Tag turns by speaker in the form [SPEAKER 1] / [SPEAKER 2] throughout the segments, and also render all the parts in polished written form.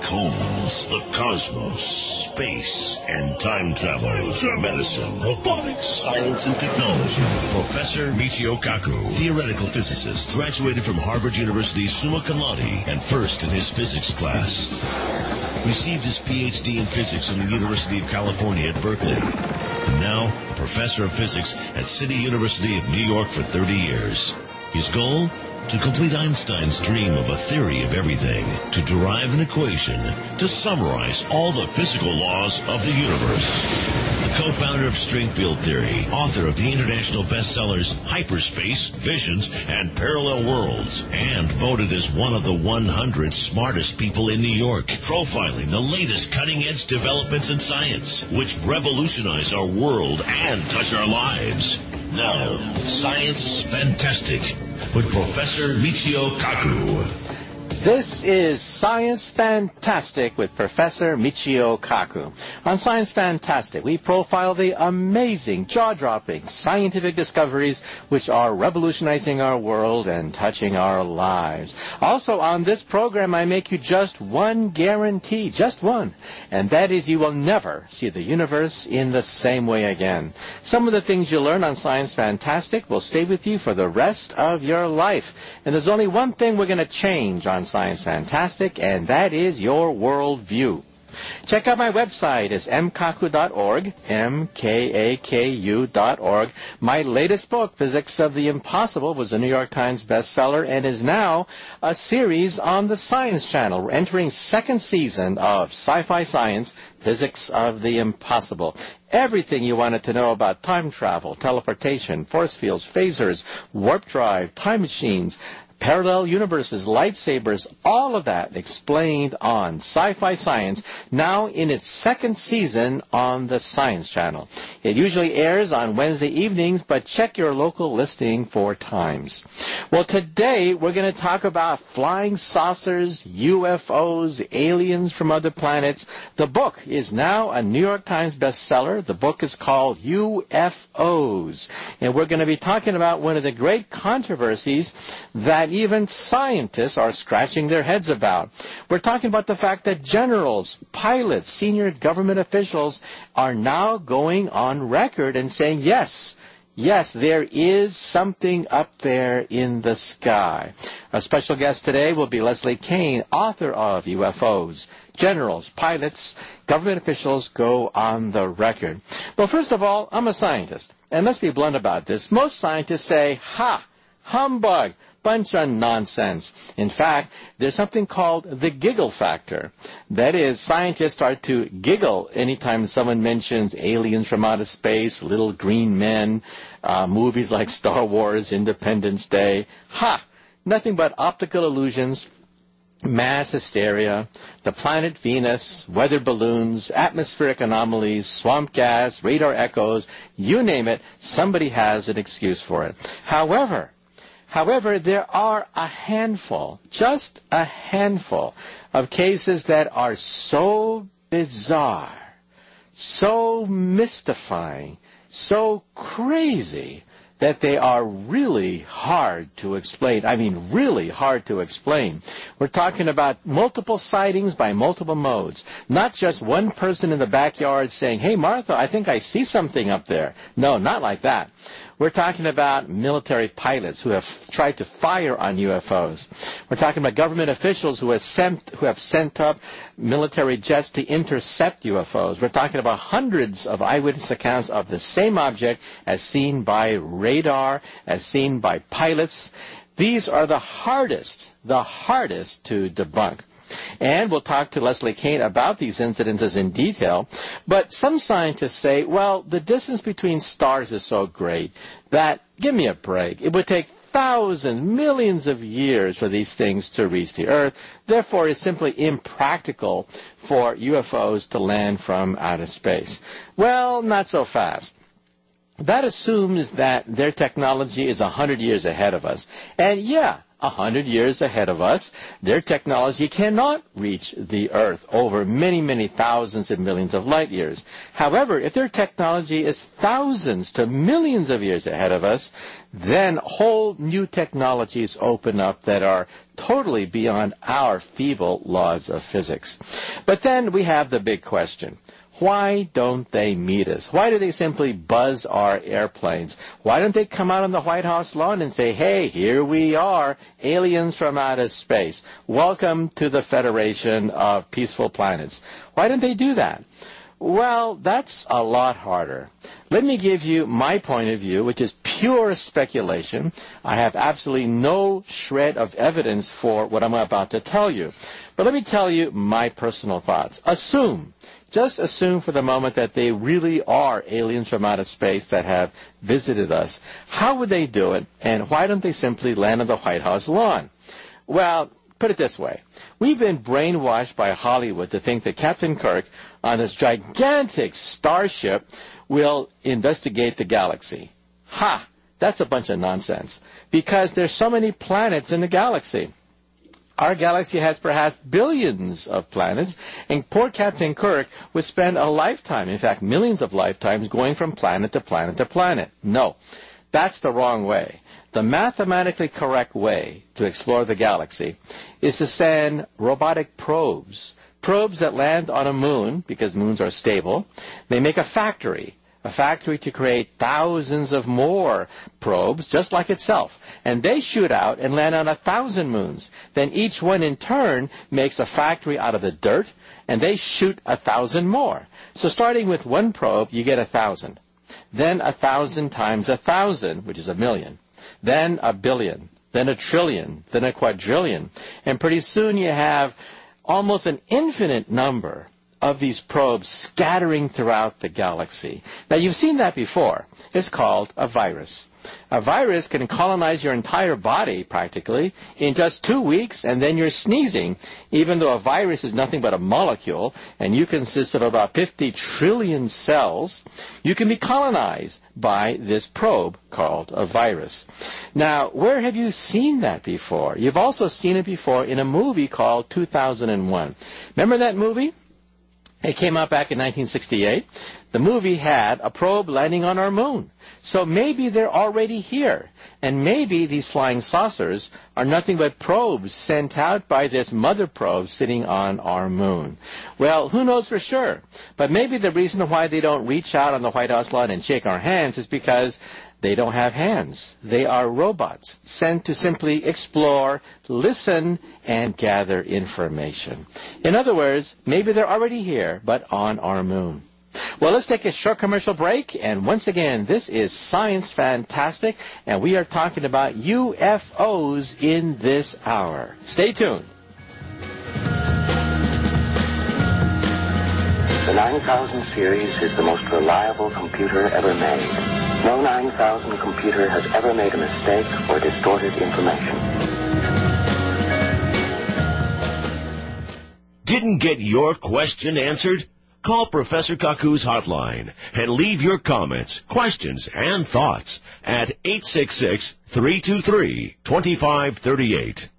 [SPEAKER 1] holes, the cosmos, space, and time travel, medicine, robotics, science, and technology. Professor Michio Kaku, theoretical physicist, graduated from Harvard University summa cum laude and first in his physics class. Received his PhD in physics from the University of California at Berkeley. And now, a professor of physics at City University of New York for 30 years. His goal? To complete Einstein's dream of a theory of everything, to derive an equation, to summarize all the physical laws of the universe. The co-founder of string field theory, author of the international bestsellers Hyperspace, Visions, and Parallel Worlds, and voted as one of the 100 smartest people in New York, profiling the latest cutting-edge developments in science, which revolutionize our world and touch our lives. Now, Science Fantastic with Professor Michio Kaku.
[SPEAKER 2] This is Science Fantastic with Professor Michio Kaku. On Science Fantastic, we profile the amazing, jaw-dropping scientific discoveries which are revolutionizing our world and touching our lives. Also, on this program, I make you just one guarantee, just one, and that is you will never see the universe in the same way again. Some of the things you learn on Science Fantastic will stay with you for the rest of your life. And there's only one thing we're going to change on Science Fantastic, and that is your worldview. Check out my website. It's mkaku.org, mkaku.org. My latest book, Physics of the Impossible, was a New York Times bestseller and is now a series on the Science Channel. We're entering second season of Sci-Fi Science, Physics of the Impossible. Everything you wanted to know about time travel, teleportation, force fields, phasers, warp drive, time machines, parallel universes, lightsabers, all of that explained on Sci-Fi Science, now in its second season on the Science Channel. It usually airs on Wednesday evenings, but check your local listing for times. Well, today we're going to talk about flying saucers, UFOs, aliens from other planets. The book is now a New York Times bestseller. The book is called UFOs, and we're going to be talking about one of the great controversies that even scientists are scratching their heads about. We're talking about the fact that generals, pilots, senior government officials are now going on record and saying, yes, there is something up there in the sky. Our special guest today will be Leslie Kean, author of UFOs. Generals, pilots, government officials go on the record. Well, first of all, I'm a scientist, and let's be blunt about this. Most scientists say, humbug, bunch of nonsense. In fact, there's something called the giggle factor. That is, scientists start to giggle anytime someone mentions aliens from outer space, little green men, movies like Star Wars, Independence Day. Nothing but optical illusions, mass hysteria, the planet Venus, weather balloons, atmospheric anomalies, swamp gas, radar echoes, you name it, somebody has an excuse for it. However, there are a handful, just a handful, of cases that are so bizarre, so mystifying, so crazy, that they are really hard to explain. I mean, really hard to explain. We're talking about multiple sightings by multiple modes, not just one person in the backyard saying, hey, Martha, I think I see something up there. No, not like that. We're talking about military pilots who have tried to fire on UFOs. We're talking about government officials who have sent up military jets to intercept UFOs. We're talking about hundreds of eyewitness accounts of the same object as seen by radar, as seen by pilots. These are the hardest to debunk. And we'll talk to Leslie Kean about these incidences in detail. But some scientists say, well, the distance between stars is so great that, give me a break, it would take thousands, millions of years for these things to reach the Earth. Therefore, it's simply impractical for UFOs to land from outer space. Well, not so fast. That assumes that their technology is 100 years ahead of us. And yeah, 100 years ahead of us. Their technology cannot reach the Earth over many, many thousands and millions of light years. However, if their technology is thousands to millions of years ahead of us, then whole new technologies open up that are totally beyond our feeble laws of physics. But then we have the big question. Why don't they meet us? Why do they simply buzz our airplanes? Why don't they come out on the White House lawn and say, hey, here we are, aliens from outer space. Welcome to the Federation of Peaceful Planets. Why don't they do that? Well, that's a lot harder. Let me give you my point of view, which is pure speculation. I have absolutely no shred of evidence for what I'm about to tell you. But let me tell you my personal thoughts. Just assume for the moment that they really are aliens from outer space that have visited us. How would they do it, and why don't they simply land on the White House lawn? Well, put it this way. We've been brainwashed by Hollywood to think that Captain Kirk on his gigantic starship will investigate the galaxy. Ha! That's a bunch of nonsense, because there's so many planets in the galaxy. Our galaxy has perhaps billions of planets, and poor Captain Kirk would spend a lifetime, in fact, millions of lifetimes, going from planet to planet to planet. No, that's the wrong way. The mathematically correct way to explore the galaxy is to send robotic probes that land on a moon, because moons are stable. They make a factory to create thousands of more probes, just like itself. And they shoot out and land on 1,000 moons. Then each one in turn makes a factory out of the dirt, and they shoot 1,000 more. So starting with one probe, you get 1,000. Then 1,000 times 1,000, which is 1,000,000. Then 1,000,000,000. Then 1,000,000,000,000. Then 1,000,000,000,000. And pretty soon you have almost an infinite number of these probes scattering throughout the galaxy. Now, you've seen that before. It's called a virus. A virus can colonize your entire body, practically, in just 2 weeks, and then you're sneezing, even though a virus is nothing but a molecule, and you consist of about 50 trillion cells. You can be colonized by this probe called a virus. Now, where have you seen that before? You've also seen it before in a movie called 2001. Remember that movie? It came out back in 1968. The movie had a probe landing on our moon. So maybe they're already here. And maybe these flying saucers are nothing but probes sent out by this mother probe sitting on our moon. Well, who knows for sure? But maybe the reason why they don't reach out on the White House lawn and shake our hands is because they don't have hands. They are robots sent to simply explore, listen, and gather information. In other words, maybe they're already here, but on our moon. Well, let's take a short commercial break. And once again, this is Science Fantastic, and we are talking about UFOs in this hour. Stay tuned.
[SPEAKER 3] The 9000 series is the most reliable computer ever made. No 9000 computer has ever made a mistake or distorted information.
[SPEAKER 1] Didn't get your question answered? Call Professor Kaku's hotline and leave your comments, questions, and thoughts at 866-323-2538.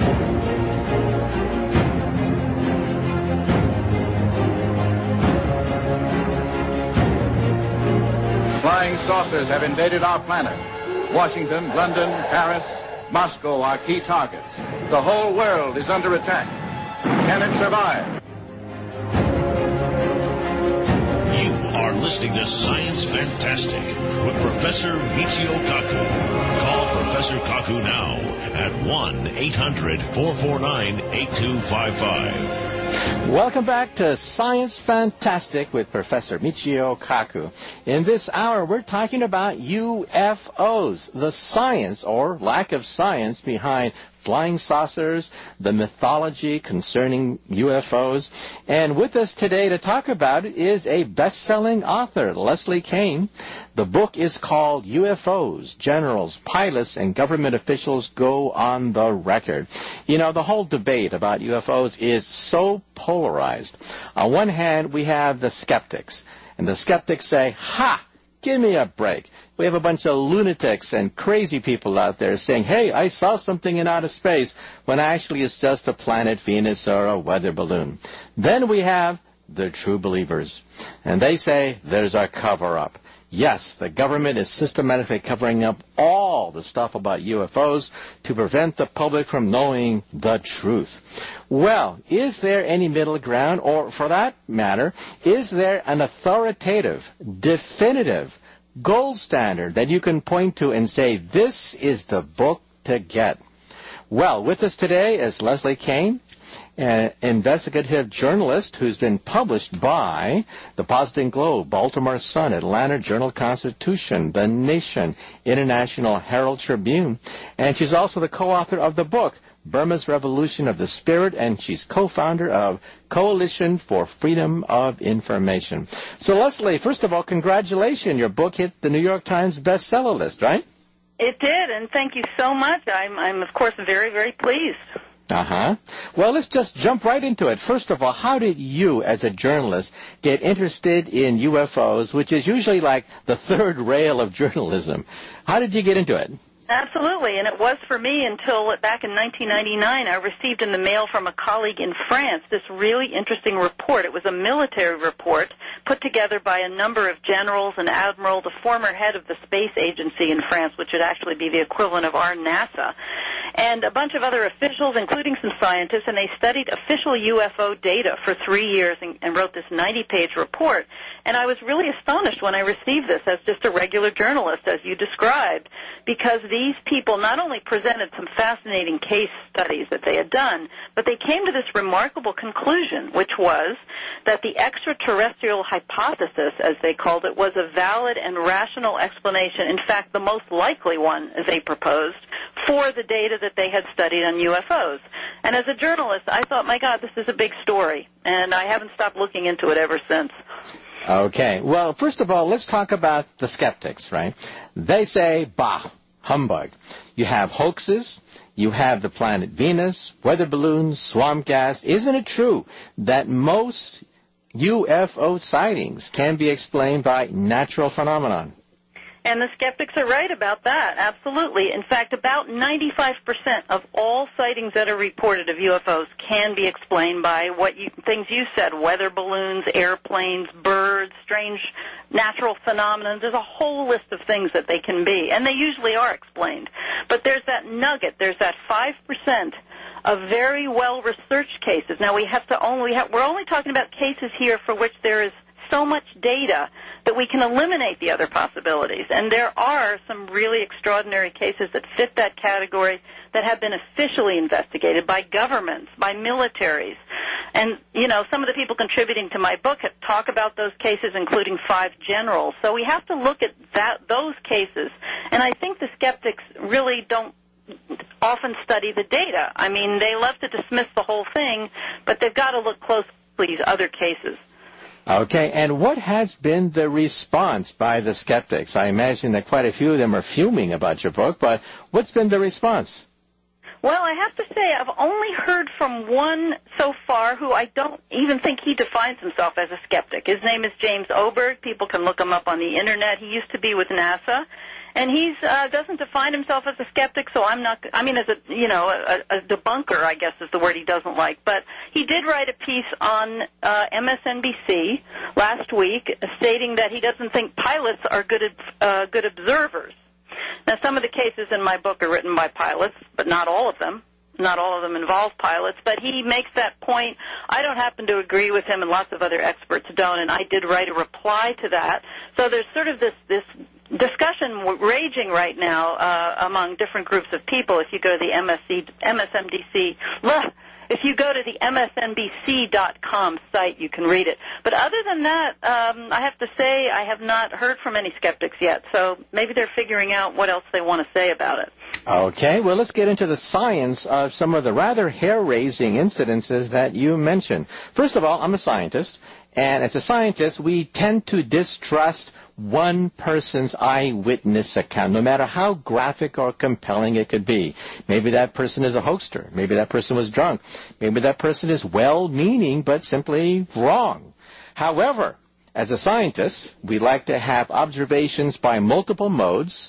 [SPEAKER 4] Flying saucers have invaded our planet. Washington, London, Paris, Moscow are key targets. The whole world is under attack. Can it survive?
[SPEAKER 1] You are listening to Science Fantastic with Professor Michio Kaku. Call Professor Kaku now at 1-800-449-8255.
[SPEAKER 2] Welcome back to Science Fantastic with Professor Michio Kaku. In this hour, we're talking about UFOs, the science or lack of science behind flying saucers, the mythology concerning UFOs. And with us today to talk about it is a best-selling author, Leslie Kean. The book is called UFOs, Generals, Pilots, and Government Officials Go on the Record. You know, the whole debate about UFOs is so polarized. On one hand, we have the skeptics. And the skeptics say, ha! Give me a break. We have a bunch of lunatics and crazy people out there saying, hey, I saw something in outer space, when actually it's just a planet Venus or a weather balloon. Then we have the true believers. And they say there's a cover-up. Yes, the government is systematically covering up all the stuff about UFOs to prevent the public from knowing the truth. Well, is there any middle ground, or for that matter, is there an authoritative, definitive, gold standard that you can point to and say, this is the book to get? Well, with us today is Leslie Kean, an investigative journalist who's been published by the Boston Globe, Baltimore Sun, Atlanta Journal-Constitution, The Nation, International Herald Tribune, and she's also the co-author of the book, Burma's Revolution of the Spirit, and she's co-founder of Coalition for Freedom of Information. So, Leslie, first of all, congratulations. Your book hit the New York Times bestseller list, right?
[SPEAKER 5] It did, and thank you so much. I'm of course, very, very pleased.
[SPEAKER 2] Uh-huh. Well, let's just jump right into it. First of all, how did you, as a journalist, get interested in UFOs, which is usually like the third rail of journalism? How did you get into it?
[SPEAKER 5] Absolutely, and it was for me until back in 1999, I received in the mail from a colleague in France this really interesting report. It was a military report put together by a number of generals and admirals, the former head of the space agency in France, which would actually be the equivalent of our NASA, and a bunch of other officials, including some scientists, and they studied official UFO data for 3 years and wrote this 90-page report. And I was really astonished when I received this as just a regular journalist, as you described, because these people not only presented some fascinating case studies that they had done, but they came to this remarkable conclusion, which was that the extraterrestrial hypothesis, as they called it, was a valid and rational explanation, in fact, the most likely one, as they proposed, for the data that they had studied on UFOs. And as a journalist, I thought, my God, this is a big story, and I haven't stopped looking into it ever since.
[SPEAKER 2] Okay. Well, first of all, let's talk about the skeptics, right? They say, bah, humbug. You have hoaxes. You have the planet Venus, weather balloons, swamp gas. Isn't it true that most UFO sightings can be explained by natural phenomenon?
[SPEAKER 5] And the skeptics are right about that, absolutely. In fact, about 95% of all sightings that are reported of UFOs can be explained by things you said, weather balloons, airplanes, birds, strange natural phenomena. There's a whole list of things that they can be, and they usually are explained. But there's that nugget, there's that 5% of very well-researched cases. Now, we're only talking about cases here for which there is so much data that we can eliminate the other possibilities. And there are some really extraordinary cases that fit that category that have been officially investigated by governments, by militaries. And, some of the people contributing to my book talk about those cases, including 5 generals. So we have to look at those cases. And I think the skeptics really don't often study the data. I mean, they love to dismiss the whole thing, but they've got to look closely at these other cases.
[SPEAKER 2] Okay, and what has been the response by the skeptics? I imagine that quite a few of them are fuming about your book, but what's been the response?
[SPEAKER 5] Well, I have to say I've only heard from one so far who I don't even think he defines himself as a skeptic. His name is James Oberg. People can look him up on the Internet. He used to be with NASA. And he doesn't define himself as a skeptic, so as a debunker, I guess is the word he doesn't like. But he did write a piece on MSNBC last week stating that he doesn't think pilots are good observers. Now, some of the cases in my book are written by pilots, but not all of them. Not all of them involve pilots, but he makes that point. I don't happen to agree with him, and lots of other experts don't, and I did write a reply to that. So there's sort of this discussion raging right now among different groups of people. If you go to the MSNBC.com site, you can read it. But other than that, I have to say I have not heard from any skeptics yet. So maybe they're figuring out what else they want to say about it.
[SPEAKER 2] Okay, well, let's get into the science of some of the rather hair-raising incidences that you mentioned. First of all, I'm a scientist, and as a scientist, we tend to distrust one person's eyewitness account, no matter how graphic or compelling it could be. Maybe that person is a hoaxer. Maybe that person was drunk. Maybe that person is well-meaning but simply wrong. However, as a scientist, we like to have observations by multiple modes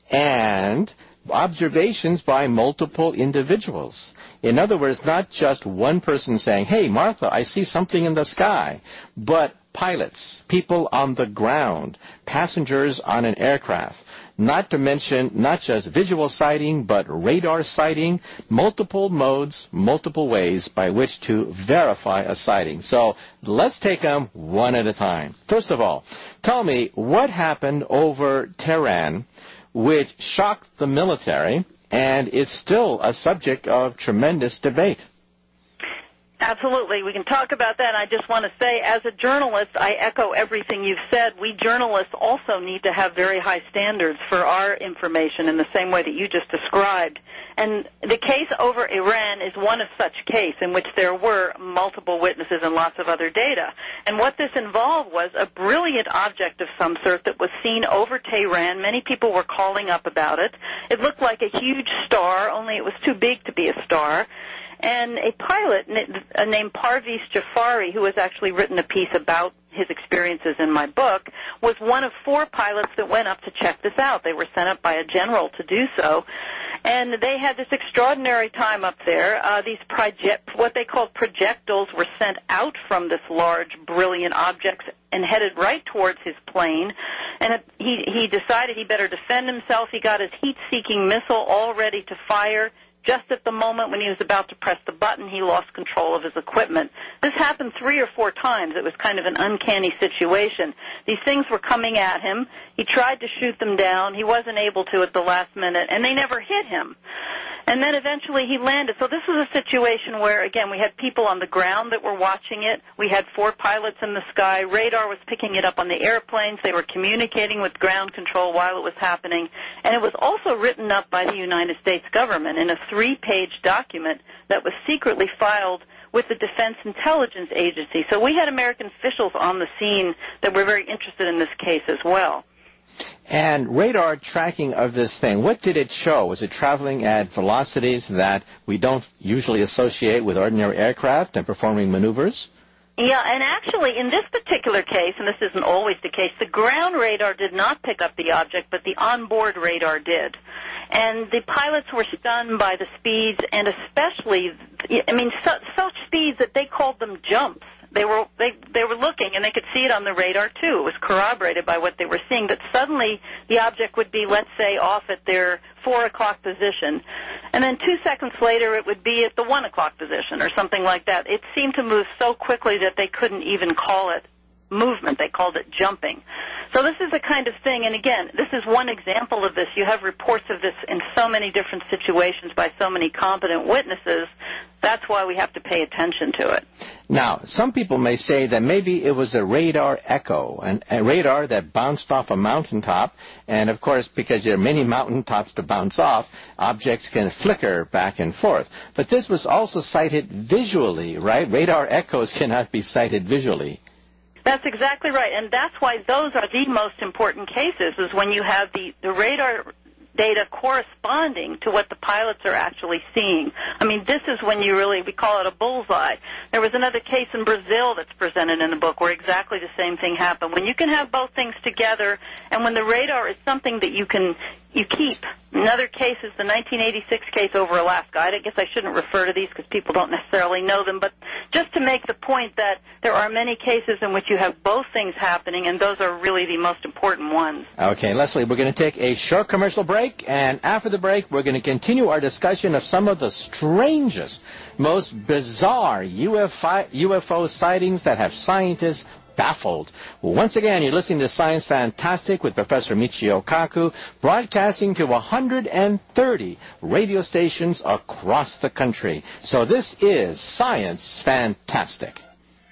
[SPEAKER 2] and observations by multiple individuals. In other words, not just one person saying, hey, Martha, I see something in the sky, but pilots, people on the ground, passengers on an aircraft. Not to mention not just visual sighting, but radar sighting, multiple modes, multiple ways by which to verify a sighting. So let's take them one at a time. First of all, tell me what happened over Tehran, which shocked the military and is still a subject of tremendous debate.
[SPEAKER 5] Absolutely. We can talk about that. I just want to say, as a journalist, I echo everything you've said. We journalists also need to have very high standards for our information in the same way that you just described. And the case over Iran is one of such case in which there were multiple witnesses and lots of other data. And what this involved was a brilliant object of some sort that was seen over Tehran. Many people were calling up about it. It looked like a huge star, only it was too big to be a star. And a pilot named Parviz Jafari, who has actually written a piece about his experiences in my book, was one of 4 pilots that went up to check this out. They were sent up by a general to do so. And they had this extraordinary time up there. What they called projectiles were sent out from this large, brilliant object and headed right towards his plane. And he decided he better defend himself. He got his heat-seeking missile all ready to fire. Just at the moment when he was about to press the button, he lost control of his equipment. This happened 3 or 4 times. It was kind of an uncanny situation. These things were coming at him. He tried to shoot them down. He wasn't able to at the last minute, and they never hit him. And then eventually he landed. So this was a situation where, again, we had people on the ground that were watching it. We had 4 pilots in the sky. Radar was picking it up on the airplanes. They were communicating with ground control while it was happening. And it was also written up by the United States government in a 3-page document that was secretly filed with the Defense Intelligence Agency. So we had American officials on the scene that were very interested in this case as well.
[SPEAKER 2] And radar tracking of this thing, what did it show? Was it traveling at velocities that we don't usually associate with ordinary aircraft and performing maneuvers?
[SPEAKER 5] Yeah, and actually in this particular case, and this isn't always the case, the ground radar did not pick up the object, but the onboard radar did. And the pilots were stunned by the speeds, and especially, such speeds that they called them jumps. They were looking, and they could see it on the radar, too. It was corroborated by what they were seeing, that suddenly the object would be, let's say, off at their 4 o'clock position, and then 2 seconds later it would be at the 1 o'clock position or something like that. It seemed to move so quickly that they couldn't even call it movement. They called it jumping. So this is the kind of thing, and again, this is one example of this. You have reports of this in so many different situations by so many competent witnesses. That's why we have to pay attention to it.
[SPEAKER 2] Now, some people may say that maybe it was a radar echo, a radar that bounced off a mountaintop, and of course, because there are many mountaintops to bounce off, objects can flicker back and forth. But this was also sighted visually, right? Radar echoes cannot be sighted visually.
[SPEAKER 5] That's exactly right, and that's why those are the most important cases, is when you have the radar data corresponding to what the pilots are actually seeing. I mean, this is when we call it a bullseye. There was another case in Brazil that's presented in the book where exactly the same thing happened. When you can have both things together, and when the radar is something that you keep. Another case is the 1986 case over Alaska. I guess I shouldn't refer to these because people don't necessarily know them, but just to make the point that there are many cases in which you have both things happening, and those are really the most important ones.
[SPEAKER 2] Okay, Leslie, we're going to take a short commercial break, and after the break, we're going to continue our discussion of some of the strangest, most bizarre UFO sightings that have scientists baffled. Once again, you're listening to Science Fantastic with Professor Michio Kaku, broadcasting to 130 radio stations across the country. So this is Science Fantastic.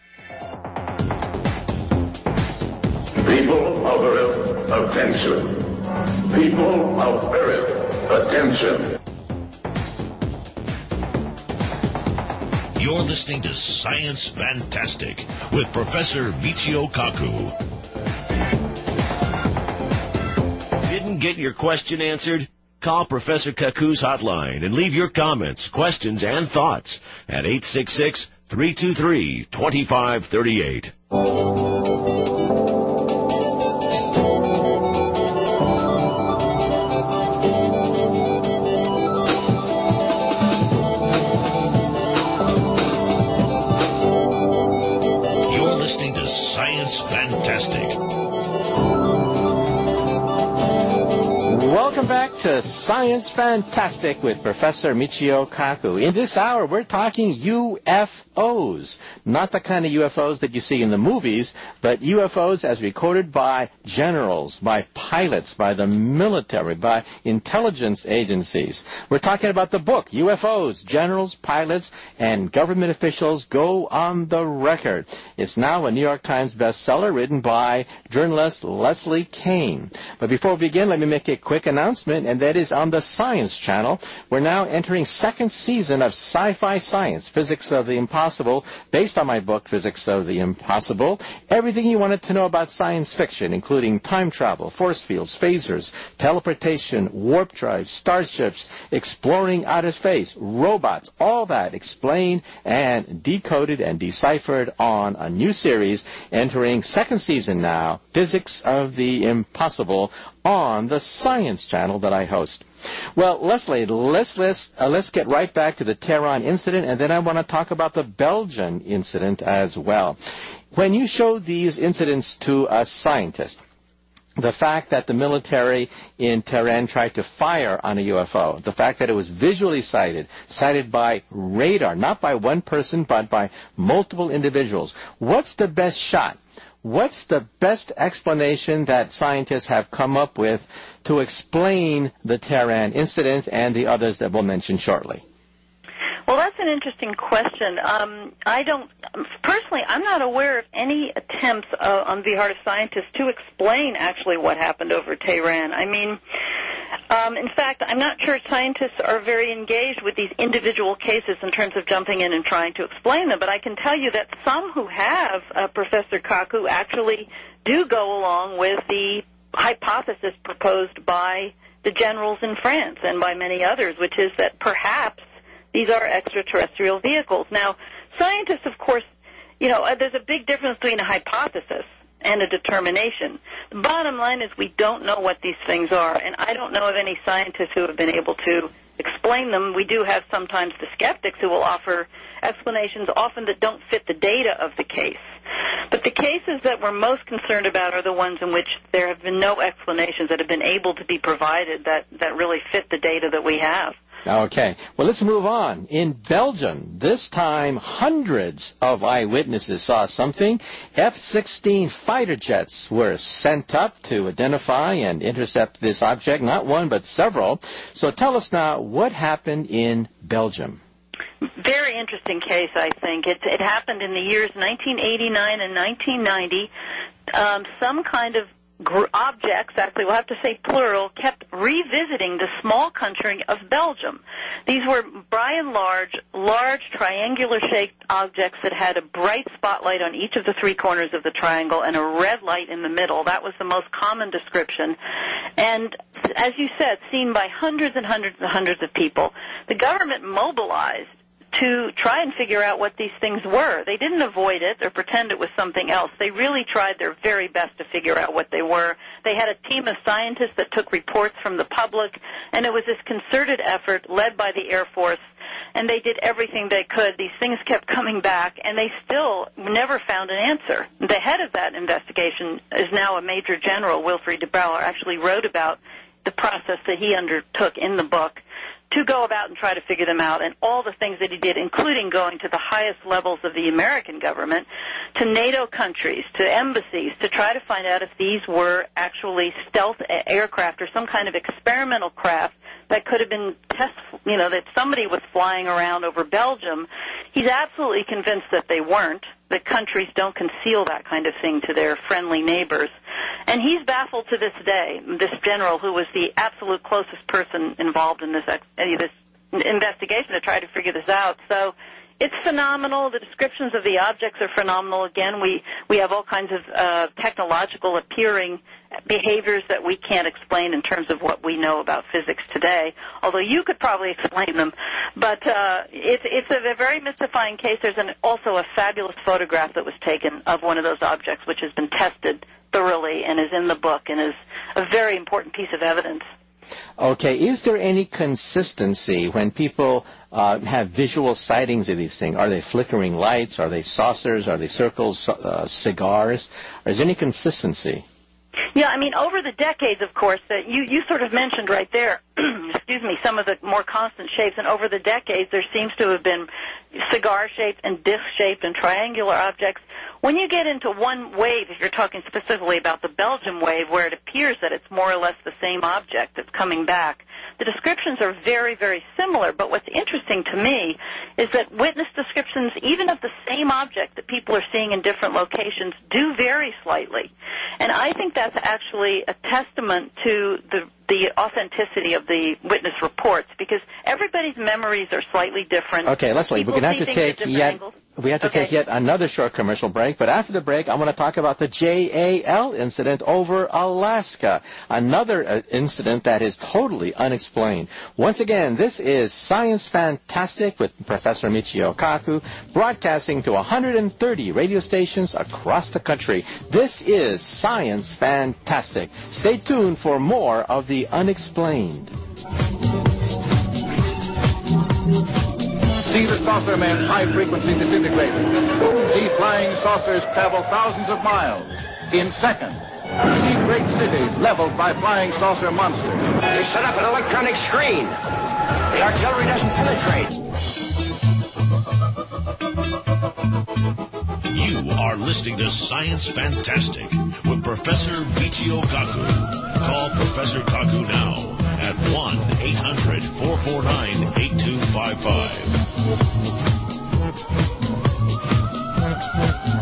[SPEAKER 6] People of Earth, attention. People of Earth, attention.
[SPEAKER 1] You're listening to Science Fantastic with Professor Michio Kaku. Didn't get your question answered? Call Professor Kaku's hotline and leave your comments, questions, and thoughts at 866-323-2538.
[SPEAKER 2] Welcome back to Science Fantastic with Professor Michio Kaku. In this hour, we're talking UFOs. Not the kind of UFOs that you see in the movies, but UFOs as recorded by generals, by pilots, by the military, by intelligence agencies. We're talking about the book, UFOs, Generals, Pilots, and Government Officials Go on the Record. It's now a New York Times bestseller written by journalist Leslie Kean. But before we begin, let me make a quick announcement, and that is on the Science Channel. We're now entering second season of Sci-Fi Science, Physics of the Impossible, based on my book, Physics of the Impossible. Everything you wanted to know about science fiction, including time travel, force fields, phasers, teleportation, warp drives, starships, exploring outer space, robots, all that explained and decoded and deciphered on a new series entering second season now, Physics of the Impossible, on the Science Channel that I host. Well, Leslie, let's get right back to the Tehran incident, and then I want to talk about the Belgian incident as well. When you show these incidents to a scientist, the fact that the military in Tehran tried to fire on a UFO, the fact that it was visually sighted by radar, not by one person, but by multiple individuals, what's the best shot? What's the best explanation that scientists have come up with to explain the Tehran incident and the others that we'll mention shortly?
[SPEAKER 5] Well, that's an interesting question. I'm not aware of any attempts on the behalf of scientists to explain actually what happened over Tehran. I mean, in fact, I'm not sure scientists are very engaged with these individual cases in terms of jumping in and trying to explain them, but I can tell you that some who have, Professor Kaku, actually do go along with the hypothesis proposed by the generals in France and by many others, which is that perhaps these are extraterrestrial vehicles. Now, scientists, of course, there's a big difference between a hypothesis and a determination. The bottom line is we don't know what these things are, and I don't know of any scientists who have been able to explain them. We do have sometimes the skeptics who will offer explanations often that don't fit the data of the case. But the cases that we're most concerned about are the ones in which there have been no explanations that have been able to be provided that really fit the data that we have.
[SPEAKER 2] Okay. Well, let's move on. In Belgium, this time hundreds of eyewitnesses saw something. F-16 fighter jets were sent up to identify and intercept this object, not one but several. So tell us now what happened in Belgium.
[SPEAKER 5] Very interesting case, I think. It happened in the years 1989 and 1990. Some kind of objects, actually we'll have to say plural, kept revisiting the small country of Belgium. These were, by and large triangular-shaped objects that had a bright spotlight on each of the three corners of the triangle and a red light in the middle. That was the most common description. And as you said, seen by hundreds and hundreds and hundreds of people. The government mobilized to try and figure out what these things were. They didn't avoid it or pretend it was something else. They really tried their very best to figure out what they were. They had a team of scientists that took reports from the public, and it was this concerted effort led by the Air Force, and they did everything they could. These things kept coming back, and they still never found an answer. The head of that investigation is now a Major General, Wilfried de Brouwer, actually wrote about the process that he undertook in the book to go about and try to figure them out, and all the things that he did, including going to the highest levels of the American government, to NATO countries, to embassies, to try to find out if these were actually stealth aircraft or some kind of experimental craft that could have been that somebody was flying around over Belgium. He's absolutely convinced that they weren't, that countries don't conceal that kind of thing to their friendly neighbors. And he's baffled to this day, this general who was the absolute closest person involved in this investigation to try to figure this out. So it's phenomenal. The descriptions of the objects are phenomenal. Again, we have all kinds of technological appearing behaviors that we can't explain in terms of what we know about physics today, although you could probably explain them. But it's a very mystifying case. There's also a fabulous photograph that was taken of one of those objects, which has been tested thoroughly and is in the book and is a very important piece of evidence.
[SPEAKER 2] Okay. Is there any consistency when people have visual sightings of these things? Are they flickering lights? Are they saucers? Are they circles, cigars? Or is there any consistency?
[SPEAKER 5] Yeah, I mean, over the decades, of course, that you sort of mentioned right there, excuse me, some of the more constant shapes, and over the decades there seems to have been cigar-shaped and disc-shaped and triangular objects. When you get into one wave, if you're talking specifically about the Belgium wave, where it appears that it's more or less the same object that's coming back, the descriptions are very, very similar, but what's interesting to me is that witness descriptions, even of the same object that people are seeing in different locations, do vary slightly. And I think that's actually a testament to the authenticity of the witness reports, because everybody's memories are slightly different.
[SPEAKER 2] Okay, Leslie, we're going to have to take yet another short commercial break, but after the break, I want to talk about the JAL incident over Alaska, another incident that is totally unexplained. Once again, this is Science Fantastic with Professor Michio Kaku, broadcasting to 130 radio stations across the country. This is Science Fantastic. Stay tuned for more of the unexplained.
[SPEAKER 4] See the saucer men's high-frequency disintegrator. See flying saucers travel thousands of miles in seconds. See great cities leveled by flying saucer monsters.
[SPEAKER 7] They set up an electronic screen. The artillery doesn't penetrate.
[SPEAKER 1] You are listening to Science Fantastic with Professor Michio Kaku. Call Professor Kaku now at 1-800-449-8255.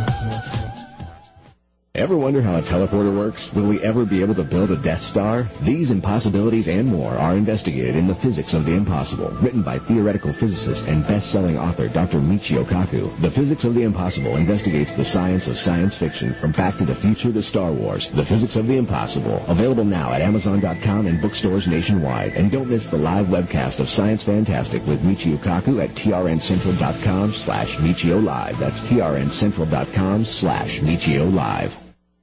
[SPEAKER 8] Ever wonder how a teleporter works? Will we ever be able to build a Death Star? These impossibilities and more are investigated in The Physics of the Impossible, written by theoretical physicist and best-selling author Dr. Michio Kaku. The Physics of the Impossible investigates the science of science fiction from Back to the Future to Star Wars. The Physics of the Impossible, available now at Amazon.com and bookstores nationwide. And don't miss the live webcast of Science Fantastic with Michio Kaku at trncentral.com/Michio Live. That's trncentral.com/Michio Live.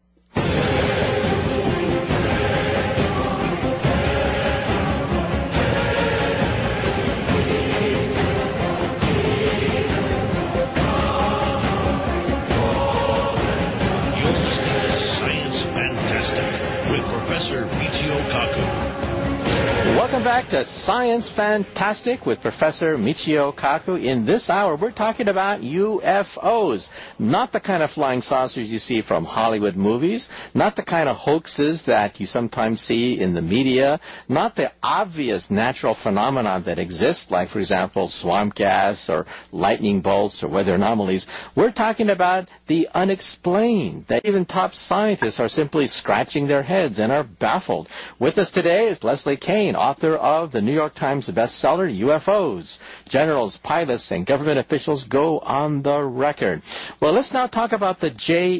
[SPEAKER 2] Welcome back to Science Fantastic with Professor Michio Kaku. In this hour, we're talking about UFOs. Not the kind of flying saucers you see from Hollywood movies, not the kind of hoaxes that you sometimes see in the media, not the obvious natural phenomena that exist, like, for example, swamp gas or lightning bolts or weather anomalies. We're talking about the unexplained, that even top scientists are simply scratching their heads and are baffled. With us today is Leslie Kean, author of the New York Times bestseller, UFOs. Generals, pilots, and government officials go on the record. Well, let's now talk about the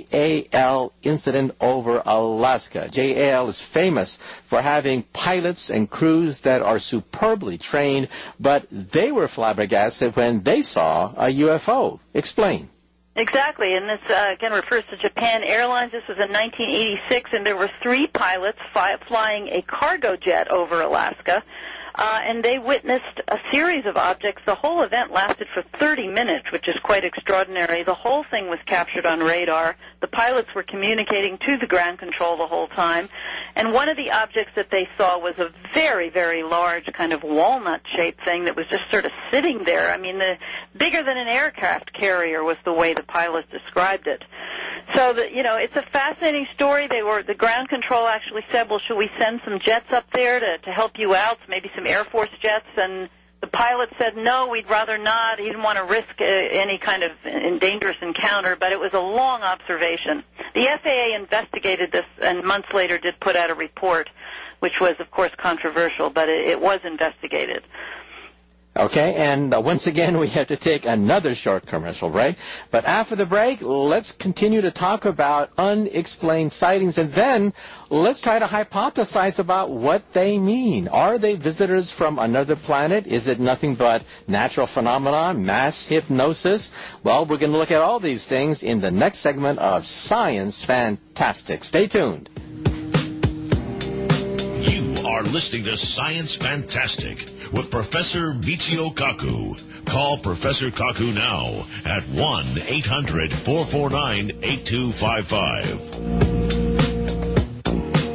[SPEAKER 2] JAL incident over Alaska. JAL is famous for having pilots and crews that are superbly trained, but they were flabbergasted when they saw a UFO. Explain.
[SPEAKER 5] Exactly, and this again refers to Japan Airlines. This was in 1986, and there were 3 pilots flying a cargo jet over Alaska, and they witnessed a series of objects. The whole event lasted for 30 minutes, which is quite extraordinary. The whole thing was captured on radar. The pilots were communicating to the ground control the whole time, and one of the objects that they saw was a very, very large kind of walnut-shaped thing that was just sort of sitting there. I mean, bigger than an aircraft carrier was the way the pilots described it. So, it's a fascinating story. The ground control actually said, well, should we send some jets up there to help you out, maybe some Air Force jets? And the pilot said, no, we'd rather not. He didn't want to risk any kind of dangerous encounter, but it was a long observation. The FAA investigated this and months later did put out a report, which was, of course, controversial, but it was investigated.
[SPEAKER 2] Okay, and once again, we have to take another short commercial break. But after the break, let's continue to talk about unexplained sightings, and then let's try to hypothesize about what they mean. Are they visitors from another planet? Is it nothing but natural phenomena, mass hypnosis? Well, we're going to look at all these things in the next segment of Science Fantastic. Stay tuned.
[SPEAKER 1] You are listening to Science Fantastic with Professor Michio Kaku. Call Professor Kaku now at 1-800-449-8255.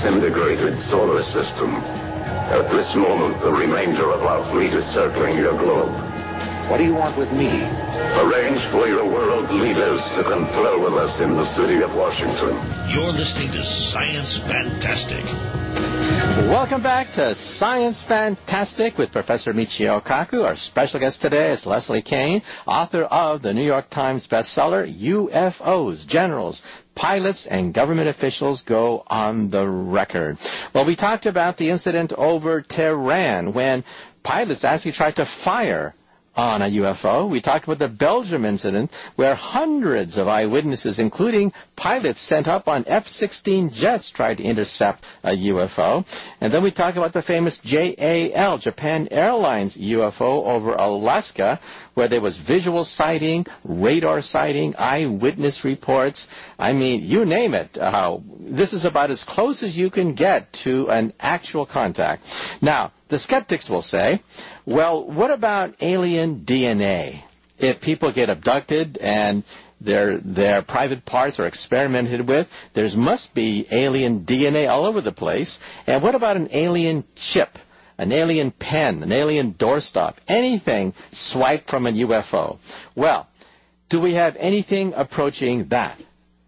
[SPEAKER 6] disintegrated solar system. At this moment, the remainder of our fleet is circling your globe.
[SPEAKER 9] What do you want with me?
[SPEAKER 6] Arrange for your world leaders to confer with us in the city of Washington.
[SPEAKER 1] You're listening to Science Fantastic.
[SPEAKER 2] Welcome back to Science Fantastic with Professor Michio Kaku. Our special guest today is Leslie Kean, author of the New York Times bestseller, UFOs, Generals, Pilots, and Government Officials Go on the Record. Well, we talked about the incident over Tehran when pilots actually tried to fire on a UFO. We talked about the Belgium incident where hundreds of eyewitnesses, including pilots sent up on F-16 jets, tried to intercept a UFO. And then we talked about the famous JAL, Japan Airlines UFO over Alaska, where there was visual sighting, radar sighting, eyewitness reports. I mean, you name it. This is about as close as you can get to an actual contact. Now, the skeptics will say, well, what about alien DNA? If people get abducted and their private parts are experimented with, there must be alien DNA all over the place. And what about an alien chip, an alien pen, an alien doorstop, anything swiped from a UFO? Well, do we have anything approaching that?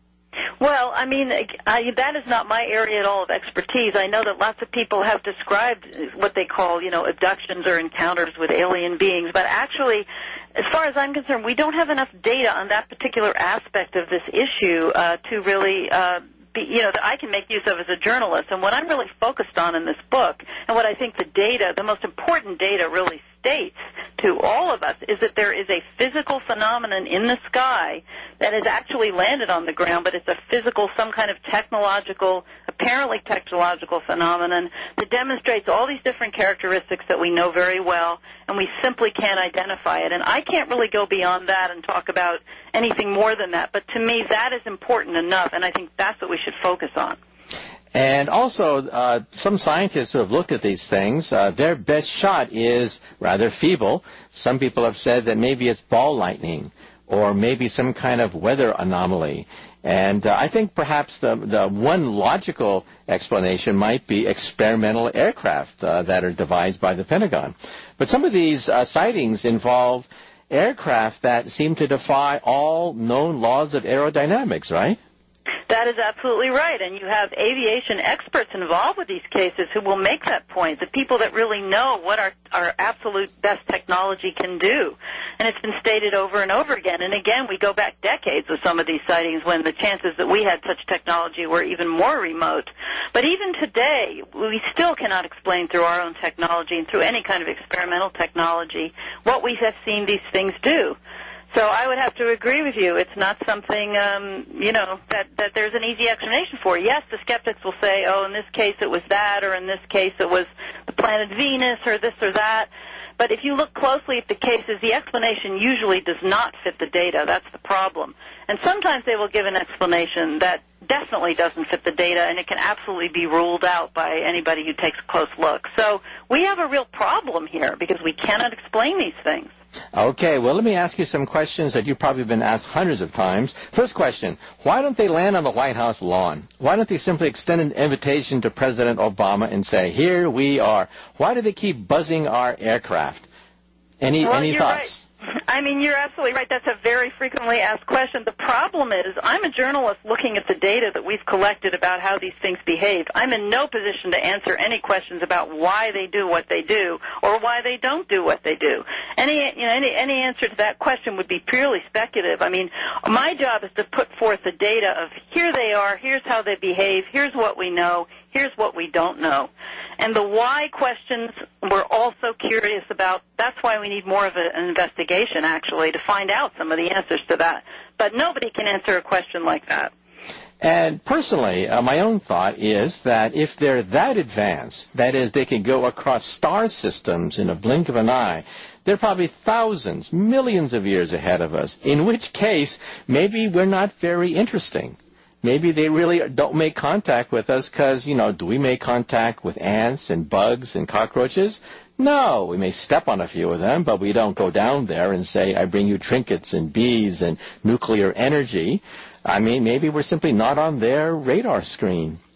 [SPEAKER 5] Well, I mean, that is not my area at all of expertise. I know that lots of people have described what they call, abductions or encounters with alien beings, but actually, as far as I'm concerned, we don't have enough data on that particular aspect of this issue to really that I can make use of as a journalist. And what I'm really focused on in this book, and what I think the most important data really states to all of us, is that there is a physical phenomenon in the sky that has actually landed on the ground, but it's a physical, some kind of apparently technological phenomenon that demonstrates all these different characteristics that we know very well, and we simply can't identify it. And I can't really go beyond that and talk about anything more than that, but to me that is important enough, and I think that's what we should focus on.
[SPEAKER 2] And also, some scientists who have looked at these things, their best shot is rather feeble. Some people have said that maybe it's ball lightning or maybe some kind of weather anomaly. And I think perhaps the one logical explanation might be experimental aircraft that are devised by the Pentagon. But some of these sightings involve aircraft that seem to defy all known laws of aerodynamics, right?
[SPEAKER 5] That is absolutely right, and you have aviation experts involved with these cases who will make that point, the people that really know what our absolute best technology can do. And it's been stated over and over again. And again, we go back decades with some of these sightings when the chances that we had such technology were even more remote. But even today, we still cannot explain through our own technology and through any kind of experimental technology what we have seen these things do. So I would have to agree with you. It's not something, that there's an easy explanation for. Yes, the skeptics will say, oh, in this case it was that, or in this case it was the planet Venus, or this or that. But if you look closely at the cases, the explanation usually does not fit the data. That's the problem. And sometimes they will give an explanation that definitely doesn't fit the data, and it can absolutely be ruled out by anybody who takes a close look. So we have a real problem here because we cannot explain these things.
[SPEAKER 2] Okay, well, let me ask you some questions that you've probably been asked hundreds of times. First question, why don't they land on the White House lawn? Why don't they simply extend an invitation to President Obama and say, here we are? Why do they keep buzzing our aircraft? Any thoughts?
[SPEAKER 5] Right. I mean, you're absolutely right. That's a very frequently asked question. The problem is I'm a journalist looking at the data that we've collected about how these things behave. I'm in no position to answer any questions about why they do what they do or why they don't do what they do. Any answer to that question would be purely speculative. I mean, my job is to put forth the data of here they are, here's how they behave, here's what we know, here's what we don't know. And the why questions we're also curious about. That's why we need more of an investigation, actually, to find out some of the answers to that. But nobody can answer a question like that.
[SPEAKER 2] And personally, my own thought is that if they're that advanced, that is, they can go across star systems in a blink of an eye, they're probably thousands, millions of years ahead of us, in which case maybe we're not very interesting. Maybe they really don't make contact with us because, do we make contact with ants and bugs and cockroaches? No, we may step on a few of them, but we don't go down there and say, I bring you trinkets and bees and nuclear energy. I mean, maybe we're simply not on their radar screen.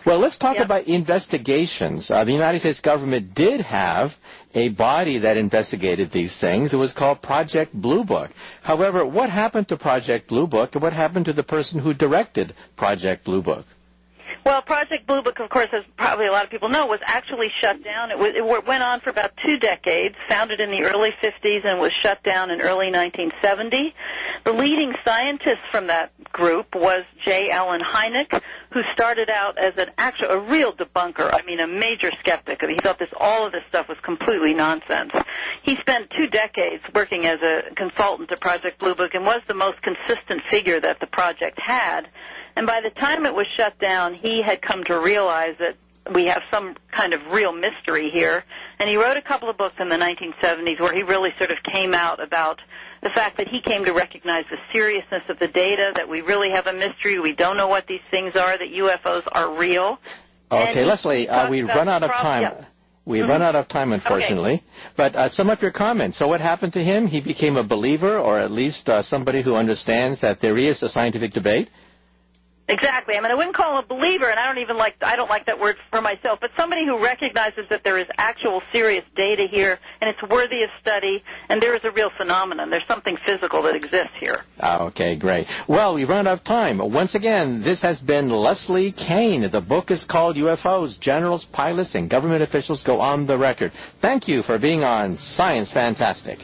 [SPEAKER 2] Well, let's talk about investigations. The United States government did have a body that investigated these things. It was called Project Blue Book. However, what happened to Project Blue Book, and what happened to the person who directed Project Blue Book?
[SPEAKER 5] Well, Project Blue Book, of course, as probably a lot of people know, was actually shut down. It went on for about 2 decades, founded in the early 50s and was shut down in early 1970. The leading scientist from that group was J. Allen Hynek, who started out as a real debunker, a major skeptic. He thought all of this stuff was completely nonsense. He spent 2 decades working as a consultant to Project Blue Book and was the most consistent figure that the project had. And by the time it was shut down, he had come to realize that we have some kind of real mystery here. And he wrote a couple of books in the 1970s where he really sort of came out about the fact that he came to recognize the seriousness of the data, that we really have a mystery, we don't know what these things are, that UFOs are real.
[SPEAKER 2] Okay, Leslie, we've run out of time. Yeah. We've run out of time, unfortunately. Okay. But sum up your comments. So what happened to him? He became a believer, or at least somebody who understands that there is a scientific debate?
[SPEAKER 5] Exactly. I wouldn't call him a believer, and I don't like that word for myself, but somebody who recognizes that there is actual serious data here, and it's worthy of study, and there is a real phenomenon. There's something physical that exists here.
[SPEAKER 2] Okay, great. Well, we've run out of time. Once again, this has been Leslie Kean. The book is called UFOs, Generals, Pilots, and Government Officials Go on the Record. Thank you for being on Science Fantastic.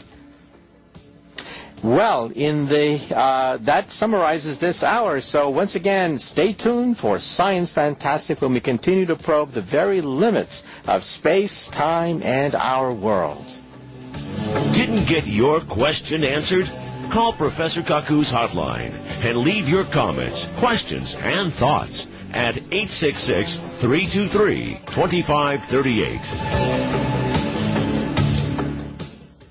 [SPEAKER 2] Well, that summarizes this hour. So once again, stay tuned for Science Fantastic when we continue to probe the very limits of space, time, and our world.
[SPEAKER 1] Didn't get your question answered? Call Professor Kaku's hotline and leave your comments, questions, and thoughts at 866-323-2538.